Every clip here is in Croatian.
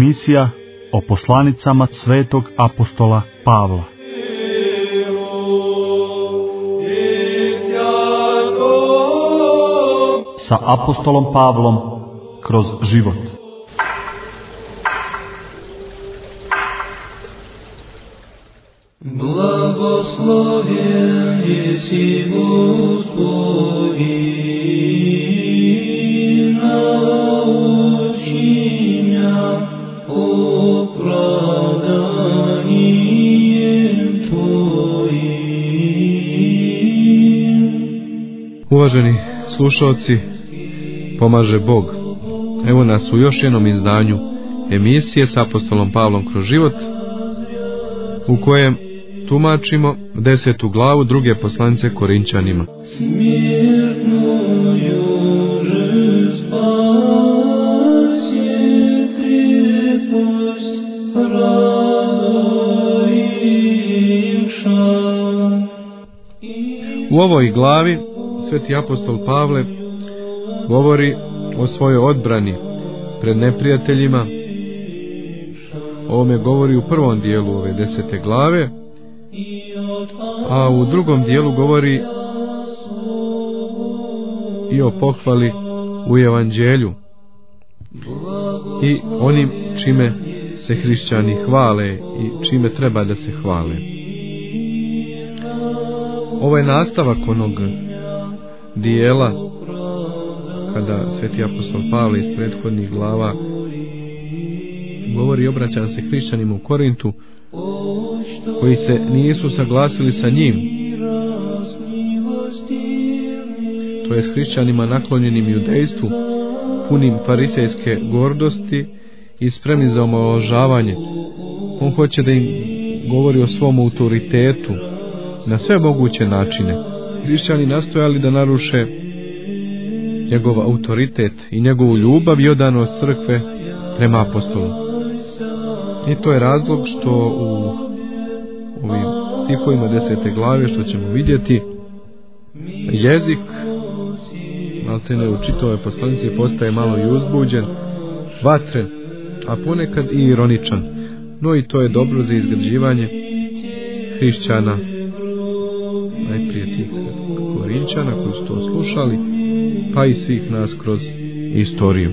Emisija o poslanicama svetog apostola Pavla. Sa apostolom Pavlom kroz život. Благословен еси Господи, научи меня оправданием Tvojim. Uvaženi slušalci, pomaže Bog. Evo nas u još jednom izdanju emisije s apostolom Pavlom kroz život, u kojem tumačimo 10. glavu druge poslanice Korinčanima. U ovoj glavi sveti apostol Pavle govori o svojoj odbrani pred neprijateljima. Ovome govori u prvom dijelu ove 10. glave, a u drugom dijelu govori i o pohvali u evanđelju i onim čime se hrišćani hvale i čime treba da se hvale. Ovo je nastavak onog dijela kada sveti apostol Pavle iz prethodnih glava govori i obraća se hrišćanima u Korintu koji se nisu saglasili sa njim, to je s hrišćanima naklonjenim judejstvu, punim farisejske gordosti i spremni za omalovažavanje. On hoće da im govori o svom autoritetu na sve moguće načine. Hrišćani nastojali da naruše njegov autoritet i njegovu ljubav i odanost crkve prema apostolu. I to je razlog što u ovim stihovima 10. glave, što ćemo vidjeti, jezik maltene u čitavoj poslanici postaje malo i uzbuđen, vatren, a ponekad i ironičan. No i to je dobro za izgrađivanje hrišćana, najprije tih Korinčana koji su to slušali, pa i svih nas kroz istoriju.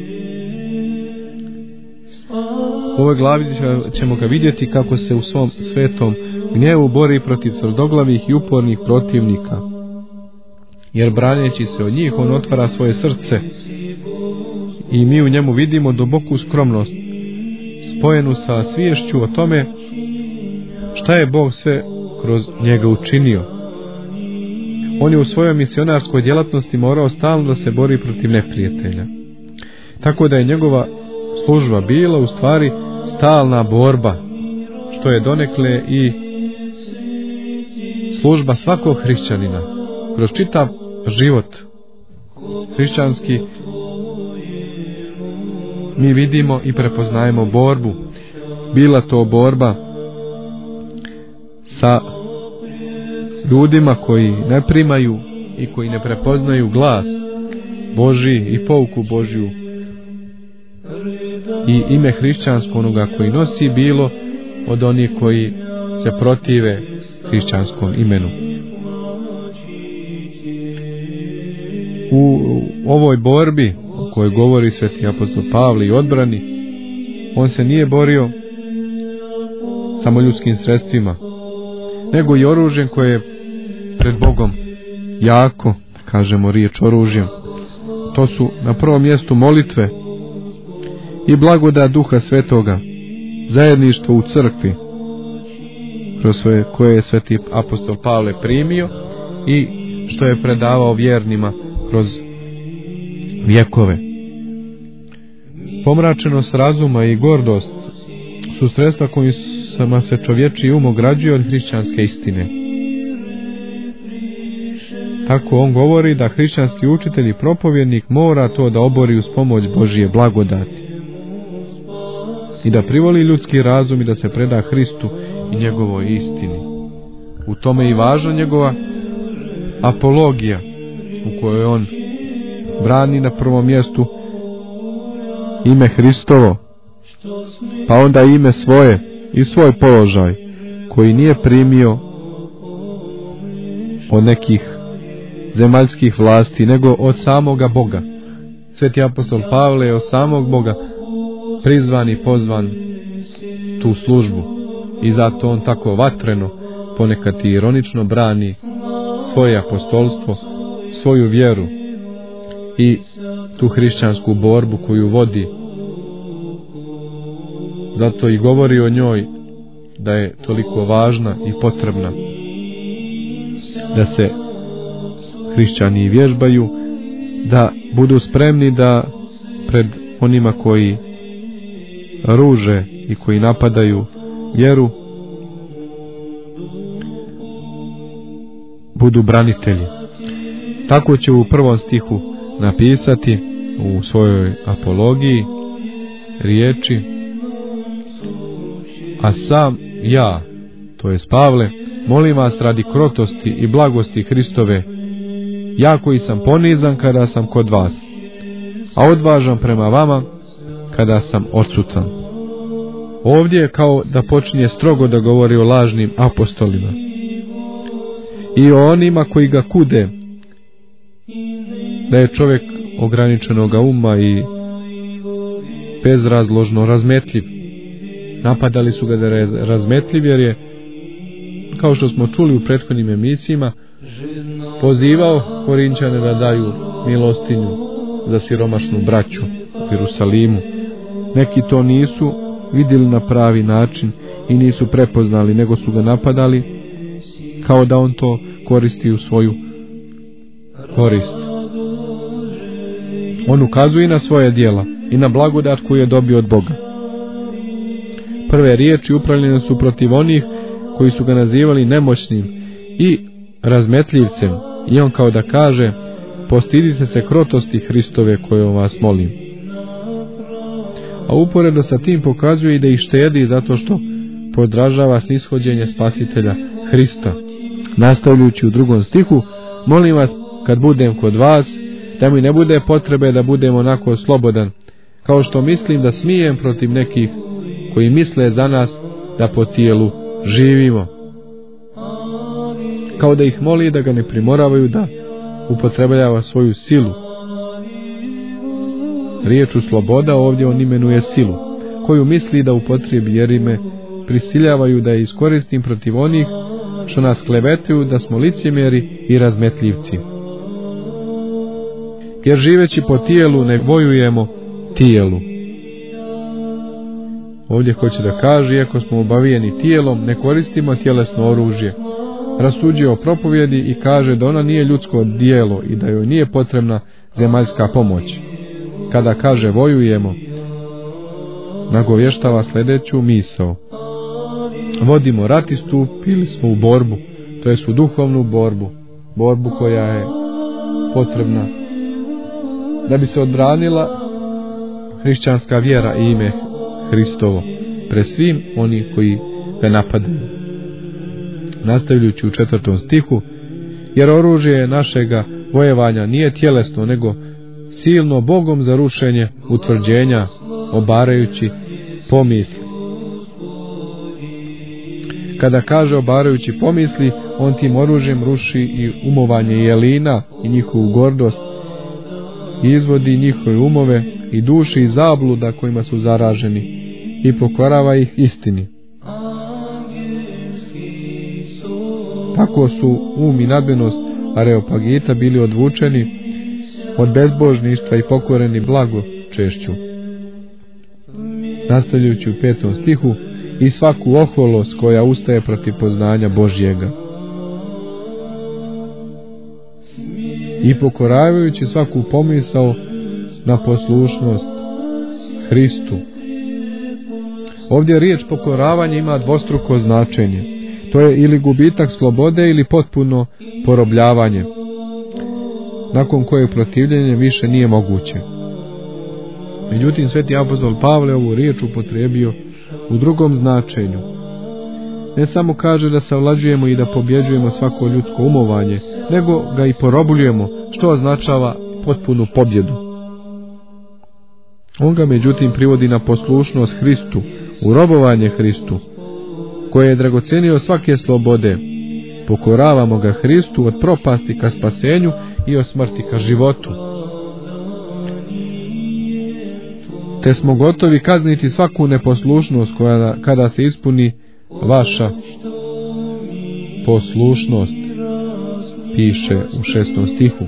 U ovoj glavi ćemo ga vidjeti kako se u svom svetom gnjevu bori protiv tvrdoglavih i upornih protivnika, jer braneći se od njih on otvara svoje srce i mi u njemu vidimo duboku skromnost spojenu sa sviješću o tome šta je Bog sve kroz njega učinio. On je u svojoj misionarskoj djelatnosti morao stalno da se bori protiv neprijatelja, tako da je njegova služba bila u stvari stalna borba, što je donekle i služba svakog hrišćanina kroz čitav život hrišćanski. Mi vidimo i prepoznajemo borbu, bila to borba sa ljudima koji ne primaju i koji ne prepoznaju glas Božji i pouku Božju i ime hrišćansko onoga koji nosi, bilo od onih koji se protive hrišćanskom imenu. U ovoj borbi o kojoj govori sveti apostol Pavle i odbrani, on se nije borio samo ljudskim sredstvima, nego i oružjem koje je pred Bogom jako, kažemo riječ oružjem. To su na prvom mjestu molitve i blagodat Duha Svetoga, zajedništvo u crkvi kroz koje je sveti apostol Pavle primio i što je predavao vjernima kroz vjekove. Pomračenost razuma i gordost su sredstva kojima se čovječiji um ograđuje od hrišćanske istine. Tako on govori da hrišćanski učitelj i propovjednik mora to da obori uz pomoć Božije blagodati i da privoli ljudski razum i da se preda Hristu i njegovoj istini. U tome i važna njegova apologija, u kojoj on brani na prvom mjestu ime Hristovo pa onda ime svoje i svoj položaj koji nije primio od nekih zemaljskih vlasti, nego od samoga Boga. Sveti apostol Pavle je od samog Boga prizvan i pozvan tu službu i zato on tako vatreno, ponekad i ironično brani svoje apostolstvo, svoju vjeru i tu hrišćansku borbu koju vodi. Zato i govori o njoj da je toliko važna i potrebna, da se hrišćani vježbaju, da budu spremni da pred onima koji ruže i koji napadaju vjeru budu branitelji. Tako će u prvom stihu napisati u svojoj apologiji riječi: a sam ja, to jest Pavle, molim vas radi krotosti i blagosti Hristove, ja koji sam ponizan kada sam kod vas, a odvažan prema vama kada sam odsutan. Ovdje je kao da počinje strogo da govori o lažnim apostolima i o onima koji ga kude, da je čovjek ograničenoga uma i bezrazložno razmetljiv. Napadali su ga da je razmetljiv jer je, kao što smo čuli u prethodnim emisijama, pozivao Korinčane da daju milostinju za siromašnu braću u Jerusalimu. Neki to nisu vidjeli na pravi način i nisu prepoznali, nego su ga napadali kao da on to koristi u svoju korist. On ukazuje na svoje djela i na blagodat koju je dobio od Boga. Prve riječi upravljene su protiv onih koji su ga nazivali nemoćnim i razmetljivcem, i on kao da kaže: postidite se krotosti Hristove kojom vas molim. A uporedo sa tim pokazuje i da ih štedi zato što podražava snishođenje Spasitelja Hrista, nastavljajući u drugom stihu: molim vas kad budem kod vas da mi ne bude potrebe da budem onako slobodan, kao što mislim da smijem protiv nekih koji misle za nas da po tijelu živimo. Kao da ih moli da ga ne primoravaju da upotrebljava svoju silu. Riječu sloboda ovdje on imenuje silu, koju misli da upotrebi jer ime prisiljavaju da je iskoristim protiv onih što nas klevetuju da smo licemjeri i razmetljivci. Jer živeći po tijelu ne vojujemo tijelu. Ovdje hoće da kaže, iako smo obavijeni tijelom, ne koristimo tjelesno oružje. Rasuđuje o propovjedi i kaže da ona nije ljudsko djelo i da joj nije potrebna zemaljska pomoć. Kada kaže vojujemo, nagovještava sljedeću misao: vodimo rat i stupili smo u borbu, to jest u duhovnu borbu koja je potrebna da bi se odbranila hrišćanska vjera i ime Hristovo pred svim oni koji ga napadaju. Nastavljajući u 4. stihu: jer oružje našega vojevanja nije tjelesno, nego silno Bogom za rušenje utvrđenja, obarajući pomisli. Kada kaže obarajući pomisli, on tim oružjem ruši i umovanje jelina i njihovu gordost, i izvodi njihove umove i duši i zabluda kojima su zaraženi i pokorava ih istini. Tako su um i nadmenost Areopagita bili odvučeni od bezbožništva i pokoreni blago češću. Nastavljajući u 5. stihu: i svaku oholost koja ustaje protiv poznanja Božjega. I pokoravajući svaku pomisao na poslušnost Hristu. Ovdje riječ pokoravanje ima dvostruko značenje. To je ili gubitak slobode ili potpuno porobljavanje, nakon kojeg protivljenje više nije moguće. Međutim, sveti apostol Pavle ovu riječ upotrijebio u drugom značenju. Ne samo kaže da savlađujemo i da pobjeđujemo svako ljudsko umovanje, nego ga i porobljujemo, što označava potpunu pobjedu. On ga međutim privodi na poslušnost Hristu, u robovanje Hristu, koje je dragocenio svake slobode. Pokoravamo ga Hristu od propasti ka spasenju i od smrti ka životu. Te smo gotovi kazniti svaku neposlušnost kada se ispuni vaša poslušnost, piše u 6. stihu.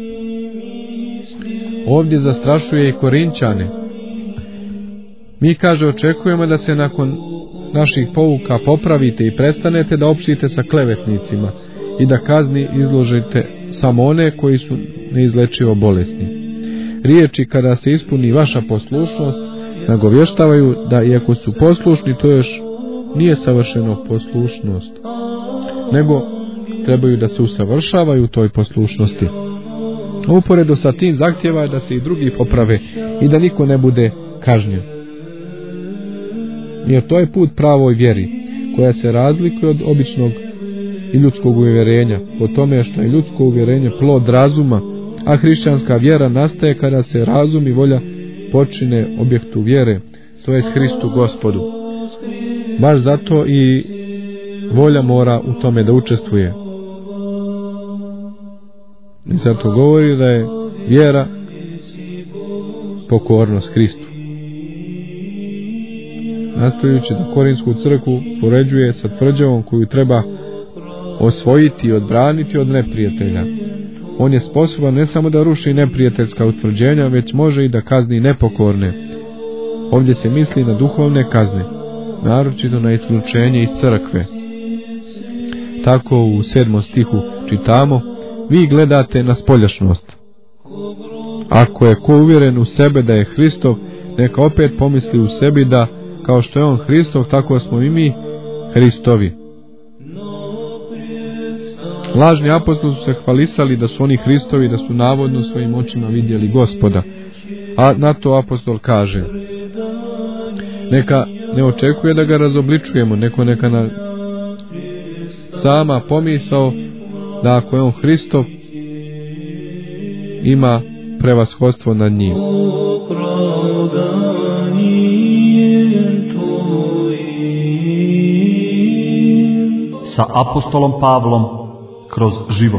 Ovdje zastrašuje i Korinćane. Mi, kaže, očekujemo da se nakon naših pouka popravite i prestanete da opštite sa klevetnicima i da kazni izložite samo one koji su neizlečivo bolesni. Riječi kada se ispuni vaša poslušnost nagovještavaju da iako su poslušni, to još nije savršeno poslušnost, nego trebaju da se usavršavaju u toj poslušnosti. Uporedo sa tim zahtjeva da se i drugi poprave i da niko ne bude kažnjen. Jer to je put pravoj vjeri, koja se razlikuje od običnog i ljudskog uvjerenja, po tome što je ljudsko uvjerenje plod razuma, a hrišćanska vjera nastaje kada se razum i volja počine objektu vjere, to je Hristu Gospodu. Baš zato i volja mora u tome da učestvuje. I zato govori da je vjera pokornost Hristu. Nastavljajući da Korinsku crkvu poređuje sa tvrđavom koju treba osvojiti i odbraniti od neprijatelja. On je sposoban ne samo da ruši neprijateljska utvrđenja, već može i da kazni nepokorne. Ovdje se misli na duhovne kazne, naročito na isključenje iz crkve. Tako u 7. stihu čitamo: vi gledate na spoljašnost. Ako je ko uvjeren u sebe da je Hristov, neka opet pomisli u sebi da kao što je on Hristov, tako smo i mi Hristovi. Lažni apostoli su se hvalisali da su oni Hristovi, da su navodno svojim očima vidjeli Gospoda. A na to apostol kaže: neka ne očekuje da ga razobličujemo, neka na sama pomisao da ako je on Hristov, ima prevashodstvo nad njim. Sa apostolom Pavlom kroz život.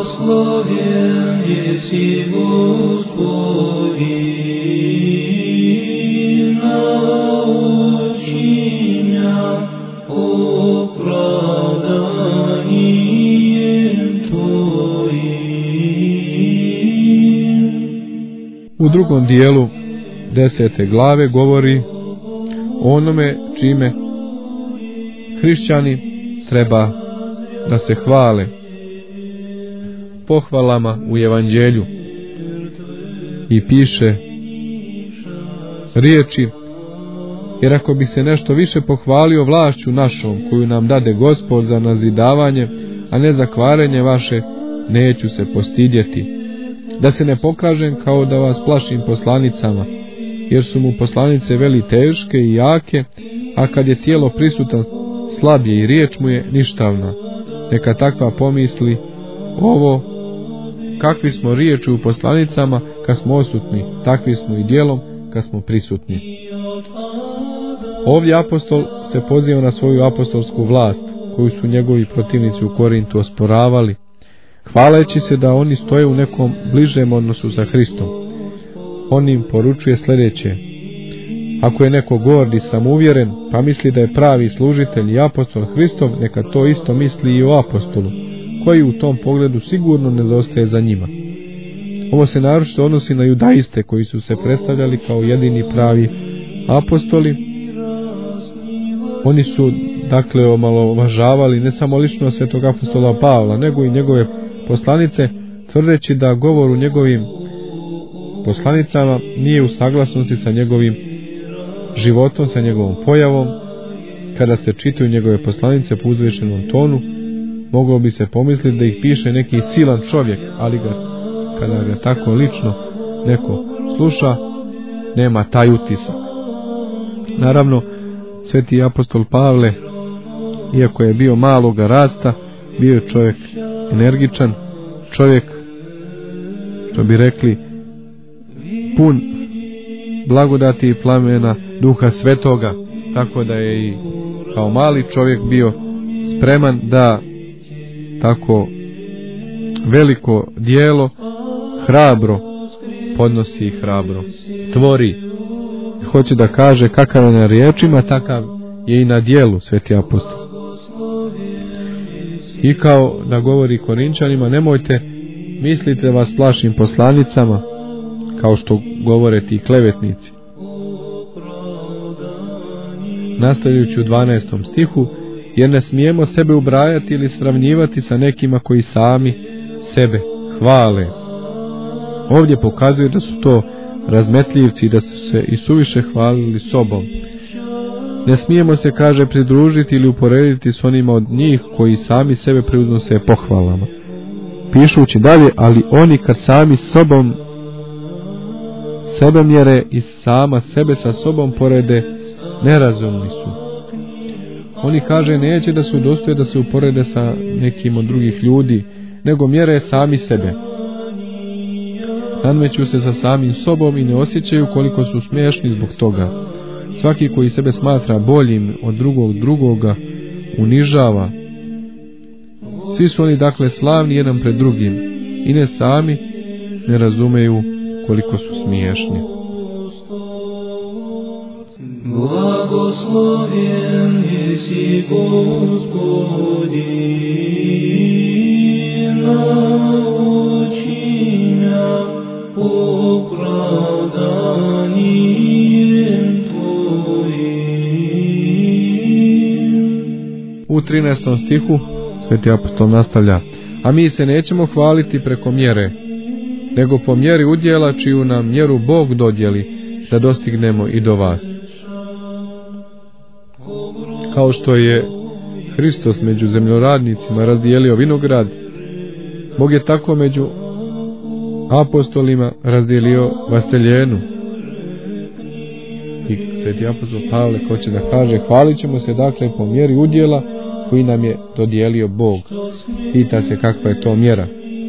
Blagoslovljen jesi Gospodi, nauči mja opravdanjem Tvojim. U drugom dijelu 10. glave govori o onome čime hrišćani treba da se hvale, pohvalama u evanđelju, i piše riječi: jer ako bi se nešto više pohvalio vlašću našom koju nam dade Gospod za nazidavanje, a ne za kvarenje vaše, neću se postidjeti, da se ne pokažem kao da vas plašim poslanicama, jer su mu poslanice veli teške i jake, a kad je tijelo prisutan slabije i riječ mu je ništavna. Neka takva pomisli ovo: kakvi smo riječu u poslanicama kad smo odsutni, takvi smo i djelom kad smo prisutni. Ovdje apostol se poziva na svoju apostolsku vlast, koju su njegovi protivnici u Korintu osporavali, hvaleći se da oni stoje u nekom bližem odnosu sa Hristom. On im poručuje sljedeće: ako je neko gord i samouvjeren, pa misli da je pravi služitelj i apostol Hristov, neka to isto misli i o apostolu, koji u tom pogledu sigurno ne zaostaje za njima. Ovo se naročito odnosi na judaiste, koji su se predstavljali kao jedini pravi apostoli. Oni su dakle omalovažavali ne samo lično svetog apostola Pavla, nego i njegove poslanice, tvrdeći da govor u njegovim poslanicama nije u saglasnosti sa njegovim životom, sa njegovom pojavom. Kada se čitaju njegove poslanice po uzvišenom tonu, moglo bi se pomisliti da ih piše neki silan čovjek, ali kada ga tako lično neko sluša, nema taj utisak. Naravno, sveti apostol Pavle, iako je bio maloga rasta, bio je čovjek energičan, čovjek, što bi rekli, pun blagodati i plamena Duha Svetoga, tako da je i kao mali čovjek bio spreman da tako veliko djelo hrabro podnosi i hrabro tvori. Hoće da kaže kakav je na riječima, takav je i na djelu sveti apostol. I kao da govori Korinčanima: nemojte mislite da vas plašim poslanicama, kao što govore ti klevetnici. Nastavljajući u 12. stihu: jer ne smijemo sebe ubrajati ili sravnjivati sa nekima koji sami sebe hvale. Ovdje pokazuje da su to razmetljivci i da su se i suviše hvalili sobom. Ne smijemo se, kaže, pridružiti ili uporediti s onima od njih koji sami sebe priuznose pohvalama. Pišući dalje: ali oni kad sami sobom sebe mjere i sama sebe sa sobom porede, nerazumni su. Oni, kaže, neće da su dostoje da se uporede sa nekim od drugih ljudi, nego mjere sami sebe. Nadmeću se sa samim sobom i ne osjećaju koliko su smiješni zbog toga. Svaki koji sebe smatra boljim od drugoga unižava. Svi su oni dakle slavni jedan pred drugim i ne sami ne razumeju koliko su smiješni. Blagoslovljen jesi Gospodi, nauči mja opravdanjem Tvojim. U 13. stihu sveti apostol nastavlja: a mi se nećemo hvaliti preko mjere, nego po mjeri udjela čiju nam mjeru Bog dodjeli, da dostignemo i do vas. Kao što je Hristos među zemljoradnicima razdijelio vinograd, Bog je tako među apostolima razdijelio vasteljenu. I sveti apostol Pavle hoće da kaže: hvalit ćemo se dakle po mjeri udjela koji nam je dodijelio Bog. Pita se kakva je to mjera.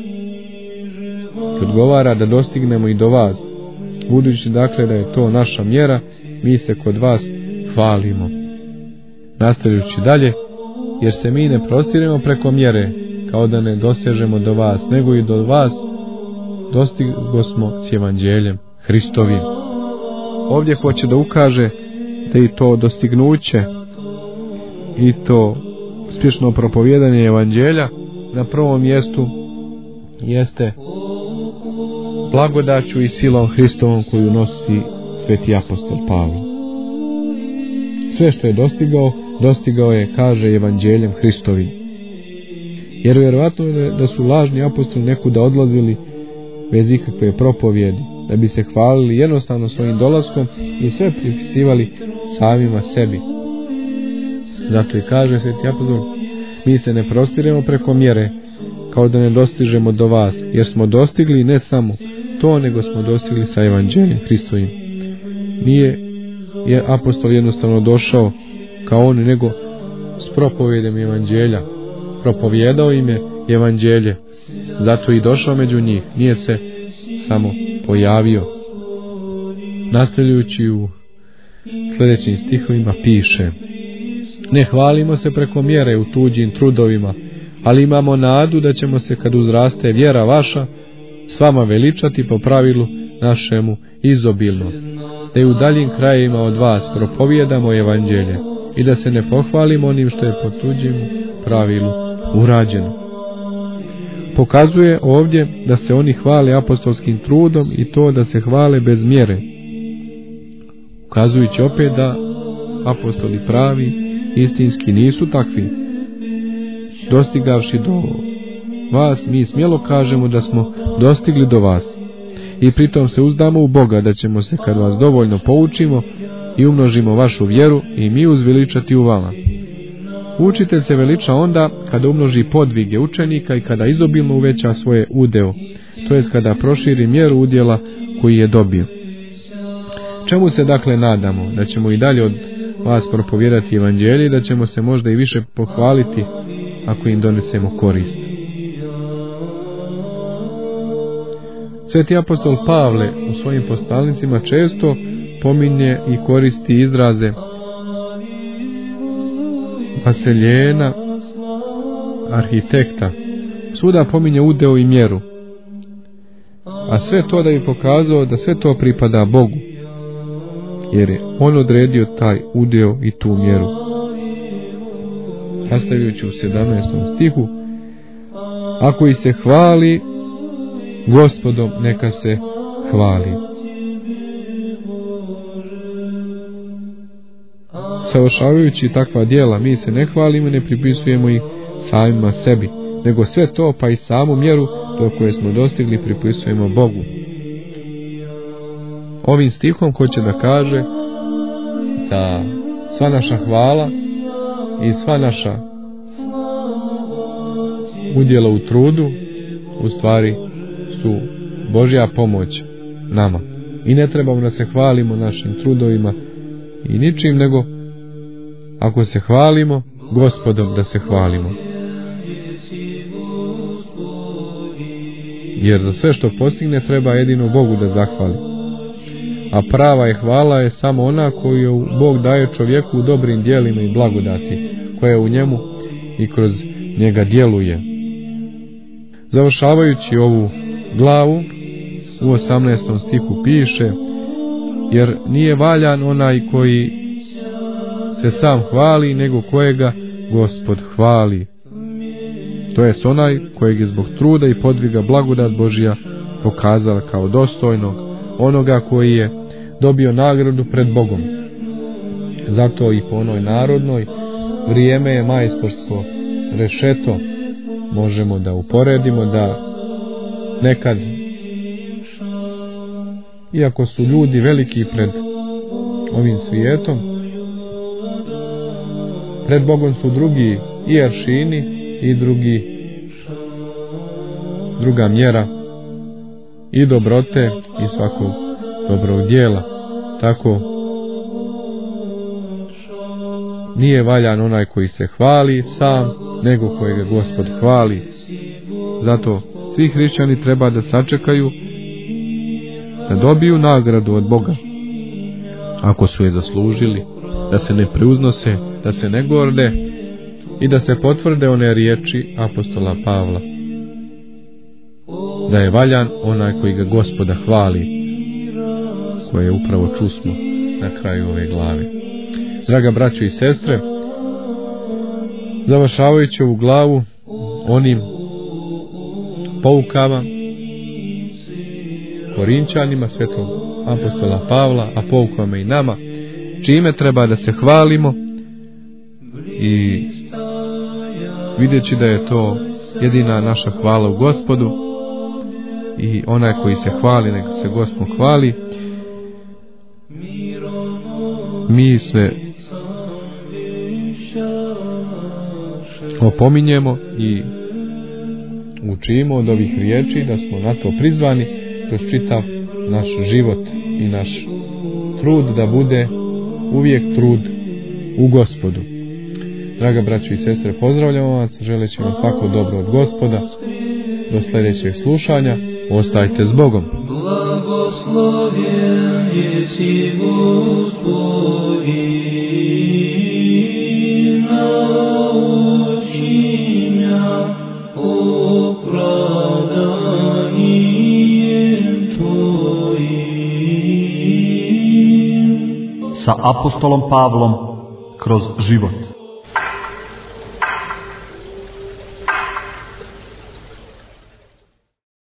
Odgovara: da dostignemo i do vas. Budući dakle da je to naša mjera, mi se kod vas hvalimo. Nastavljajući dalje: jer se mi ne prostiremo preko mjere, kao da ne dosežemo do vas, nego i do vas dostigo smo s evanđeljem Hristovim. Ovdje hoće da ukaže da i to dostignuće i to uspješno propovijedanje evanđelja na prvom mjestu jeste blagodaću i silom Hristovom koju nosi sveti apostol Pavle. Sve što je dostigao je, kaže, evanđeljem Hristovim. Jer vjerovatno je da su lažni apostoli nekuda odlazili bez ikakve propovjedi, da bi se hvalili jednostavno svojim dolaskom i sve pripisivali samima sebi. Zato i kaže sveti apostol: mi se ne prostiremo preko mjere, kao da ne dostižemo do vas, jer smo dostigli ne samo to, nego smo dostigli sa evanđeljem Hristovim. Nije je apostol jednostavno došao kao oni, nego s propovjedom evanđelja. Propovijedao im je evanđelje, zato i došao među njih, nije se samo pojavio. Nastavljajući u sljedećim stihovima piše: ne hvalimo se preko mjere u tuđim trudovima, ali imamo nadu da ćemo se, kad uzraste vjera vaša, s vama veličati po pravilu našemu izobilno, da i u daljim krajevima od vas propovijedamo evanđelje i da se ne pohvalimo onim što je po tuđim pravilu urađeno. Pokazuje ovdje da se oni hvale apostolskim trudom i to da se hvale bez mjere, ukazujući opet da apostoli pravi istinski nisu takvi. Dostigavši do vas, mi smjelo kažemo da smo dostigli do vas i pritom se uzdamo u Boga da ćemo se, kad vas dovoljno poučimo i umnožimo vašu vjeru, i mi uzveličati u vama. Učitelj se veliča onda kada umnoži podvige učenika i kada izobilno uveća svoje udeo, to jest kada proširi mjeru udjela koji je dobio. Čemu se dakle nadamo? Da ćemo i dalje od vas propovijedati evanđelje i da ćemo se možda i više pohvaliti ako im donesemo korist. Sveti apostol Pavle u svojim poslanicima često pominje i koristi izraze vaseljena, arhitekta. Svuda pominje udeo i mjeru, a sve to da bi pokazao da sve to pripada Bogu, jer je on odredio taj udeo i tu mjeru. Nastavljajući u 17. stihu: ako i se hvali Gospodom, neka se hvali. Savršavajući takva djela, mi se ne hvalimo i ne pripisujemo ih samima sebi, nego sve to, pa i samu mjeru do koje smo dostigli, pripisujemo Bogu. Ovim stihom hoće da kaže da sva naša hvala i sva naša udjela u trudu u stvari su Božja pomoć nama. I ne trebamo da se hvalimo našim trudovima i ničim, nego ako se hvalimo, Gospodom da se hvalimo. Jer za sve što postigne treba jedino Bogu da zahvali. A prava je hvala je samo ona koju Bog daje čovjeku u dobrim djelima i blagodati, koja u njemu i kroz njega djeluje. Završavajući ovu glavu, u 18. stihu piše: jer nije valjan onaj koji se sam hvali, nego kojega Gospod hvali. To jest onaj kojeg je zbog truda i podviga blagodat Božja pokazala kao dostojnog, onoga koji je dobio nagradu pred Bogom. Zato i po onoj narodnoj: vrijeme je majstorstvo rešeto, možemo da uporedimo da nekad, iako su ljudi veliki pred ovim svijetom, pred Bogom su drugi i aršini i druga mjera i dobrote i svakog dobrog djela. Tako nije valjan onaj koji se hvali sam, nego kojega Gospod hvali. Zato svi hrišćani treba da sačekaju da dobiju nagradu od Boga, ako su je zaslužili, da se ne preuznose, da se ne gorde, i da se potvrde one riječi apostola Pavla, da je valjan onaj koji ga Gospoda hvali, koje upravo čusmo na kraju ove glave. Draga braćo i sestre, završavajući ovu glavu onim poukama Korinčanima svetog apostola Pavla, a poukama i nama, čime treba da se hvalimo, i vidjeći da je to jedina naša hvala u Gospodu, i onaj koji se hvali, neka se Gospod hvali. Mi se opominjemo i učimo od ovih riječi da smo na to prizvani kroz čitav naš život i naš trud, da bude uvijek trud u Gospodu. Draga braćo i sestre, pozdravljamo vas, želeći vam svako dobro od Gospoda. Do sljedećeg slušanja, ostajte s Bogom. Blagoslovljen jesi Gospodi, nauči mja opravdanjem Tvojim. Sa apostolom Pavlom kroz život.